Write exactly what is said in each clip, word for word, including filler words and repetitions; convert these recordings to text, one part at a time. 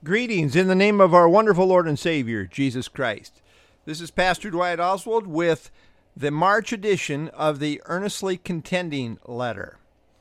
Greetings in the name of our wonderful Lord and Savior, Jesus Christ. This is Pastor Dwight Oswald with the March edition of the Earnestly Contending letter.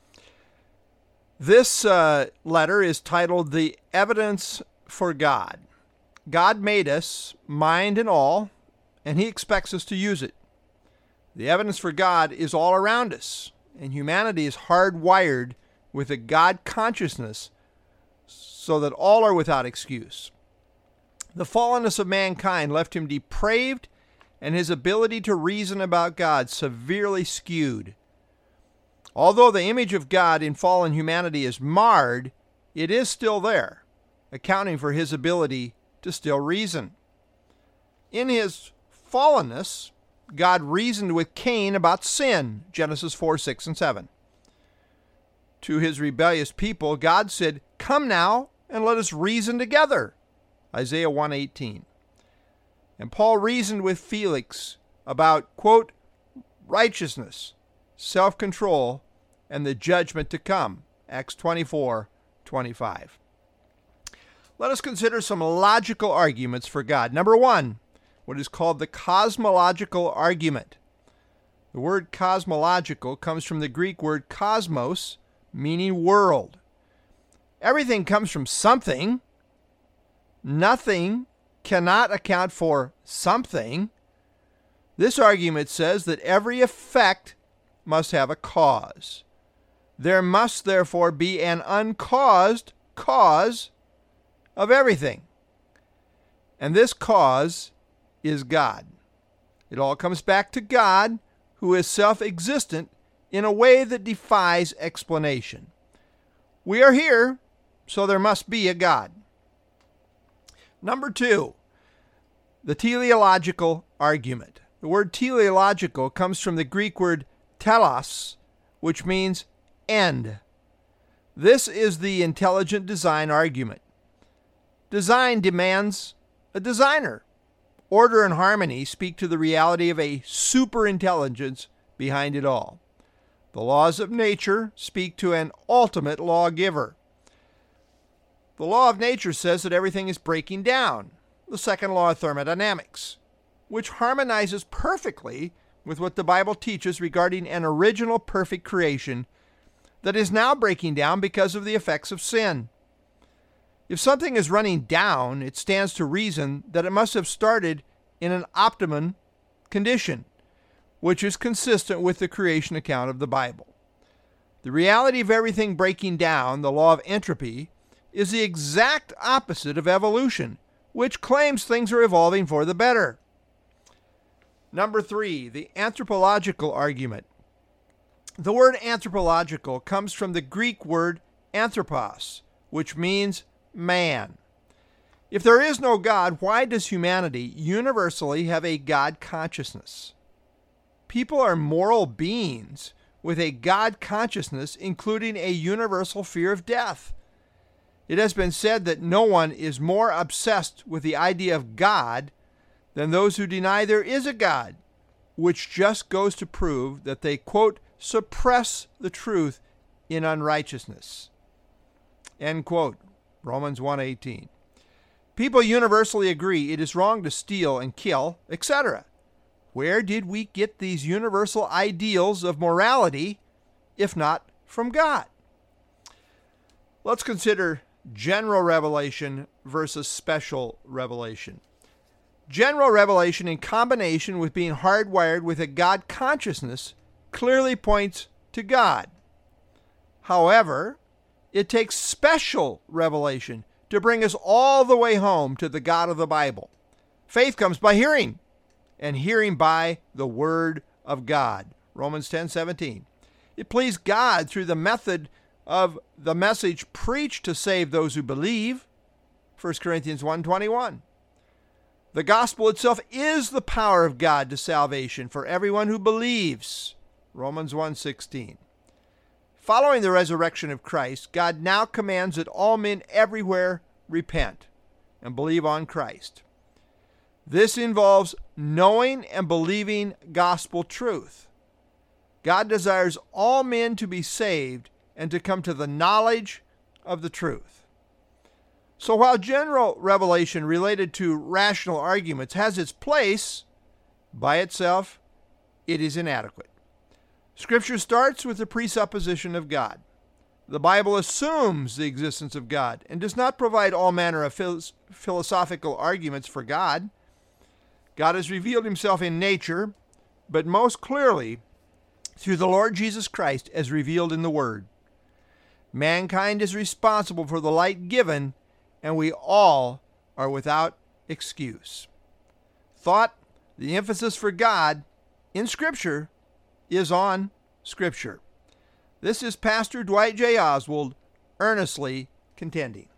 This uh, letter is titled The Evidence for God. God made us, mind and all, and He expects us to use it. The evidence for God is all around us, and humanity is hardwired with a God consciousness so that all are without excuse. The fallenness of mankind left him depraved and his ability to reason about God severely skewed. Although the image of God in fallen humanity is marred, it is still there, accounting for his ability to still reason. In his fallenness, God reasoned with Cain about sin, Genesis four, six, and seven. To his rebellious people, God said, "Come now, and let us reason together," Isaiah one eighteen. And Paul reasoned with Felix about, quote, righteousness, self-control, and the judgment to come, Acts twenty-four twenty-five. Let us consider some logical arguments for God. Number one, what is called the cosmological argument. The word cosmological comes from the Greek word cosmos, meaning world. Everything comes from something. Nothing cannot account for something. This argument says that every effect must have a cause. There must therefore be an uncaused cause of everything. And this cause is God. It all comes back to God, who is self-existent in a way that defies explanation. We are here, so there must be a God. Number two, the teleological argument. The word teleological comes from the Greek word telos, which means end. This is the intelligent design argument. Design demands a designer. Order and harmony speak to the reality of a superintelligence behind it all. The laws of nature speak to an ultimate lawgiver. The law of nature says that everything is breaking down, the second law of thermodynamics, which harmonizes perfectly with what the Bible teaches regarding an original perfect creation that is now breaking down because of the effects of sin. If something is running down, it stands to reason that it must have started in an optimum condition, which is consistent with the creation account of the Bible. The reality of everything breaking down, the law of entropy, is the exact opposite of evolution, which claims things are evolving for the better. Number three, the anthropological argument. The word anthropological comes from the Greek word anthropos, which means man. If there is no God, why does humanity universally have a God consciousness? People are moral beings with a God consciousness, including a universal fear of death. It has been said that no one is more obsessed with the idea of God than those who deny there is a God, which just goes to prove that they, quote, suppress the truth in unrighteousness, end quote, Romans one eighteen. People universally agree it is wrong to steal and kill, et cetera. Where did we get these universal ideals of morality, if not from God? Let's consider general revelation versus special revelation. General revelation, in combination with being hardwired with a God consciousness, clearly points to God. However, it takes special revelation to bring us all the way home to the God of the Bible. Faith comes by hearing, and hearing by the Word of God. Romans ten seventeen. It pleased God through the method of the message preached to save those who believe. First Corinthians one twenty-one. The gospel itself is the power of God to salvation for everyone who believes. Romans one sixteen. Following the resurrection of Christ, God now commands that all men everywhere repent and believe on Christ. This involves knowing and believing gospel truth. God desires all men to be saved and to come to the knowledge of the truth. So while general revelation related to rational arguments has its place, by itself, it is inadequate. Scripture starts with the presupposition of God. The Bible assumes the existence of God and does not provide all manner of phil- philosophical arguments for God. God has revealed himself in nature, but most clearly through the Lord Jesus Christ as revealed in the Word. Mankind is responsible for the light given, and we all are without excuse. Thought, the emphasis for God in Scripture is on Scripture. This is Pastor Dwight J. Oswald earnestly contending.